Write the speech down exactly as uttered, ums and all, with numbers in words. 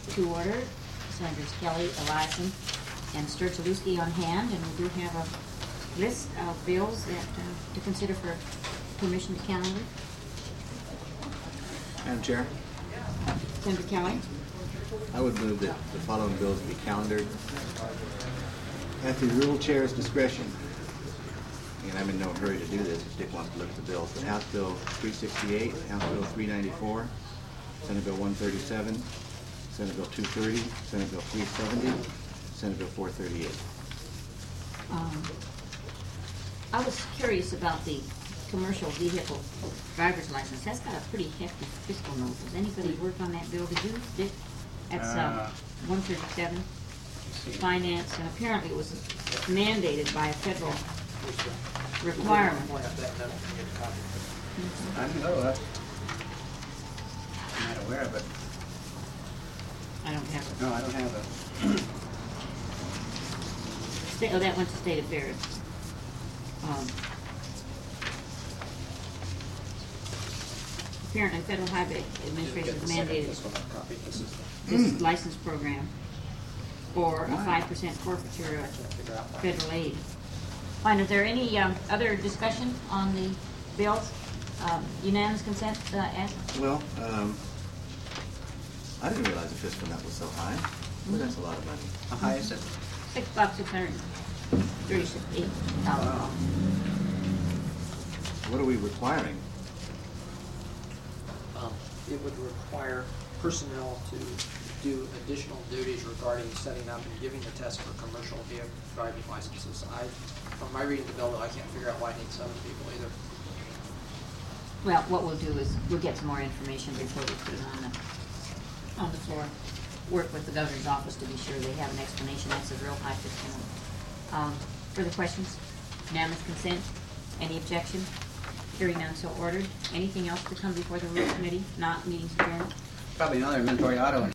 to order. Senators Kelly, Eliason, and Sturchalewski on hand, and we do have a list of bills that uh, to consider for permission to calendar. Madam Chair, Senator Kelly. I would move that the following bills be calendared at the rule chair's discretion. And I'm in no hurry to do this if Dick wants to look at the bills. But House Bill three sixty-eight, House Bill three ninety-four, Senate Bill one thirty-seven, Senate Bill two thirty, Senate Bill three seventy, Senate Bill four thirty-eight. Um, I was curious about the commercial vehicle driver's license. That's got a pretty hefty fiscal note. Has anybody worked on that bill? Did you, Dick? That's uh, Uh, one thirty-seven, finance, and apparently it was mandated by a federal requirement. I don't know. uh, I'm not aware of it. I don't have it. No, I don't have it. Sta- Oh, that went to State Affairs. Um, Apparently, Federal Highway Administration has mandated This one, I copied. This is the, this license program for a five percent forfeiture of figure out why. federal aid. Fine, is there any um, other discussion on the bills? Um, Unanimous consent, uh, asked? Well, um, I didn't realize the fiscal net was so high. Well, that's a lot of money. How high is it? Six bucks, six hundred thirty-six, eight thousand Wow. dollars. What are we requiring? Um, It would require personnel to do additional duties regarding setting up and giving the test for commercial vehicle driving licenses. I, from my reading of the bill, I can't figure out why it needs seven people either. Well, what we'll do is, we'll get some more information before we put it on the, on the floor. Work with the governor's office to be sure they have an explanation. That's a real high fiscal note. Um, further questions? Unanimous consent? Any objection? Hearing none, so ordered. Anything else to come before the Rules Committee? Not meetings adjourned? Probably another inventory auto.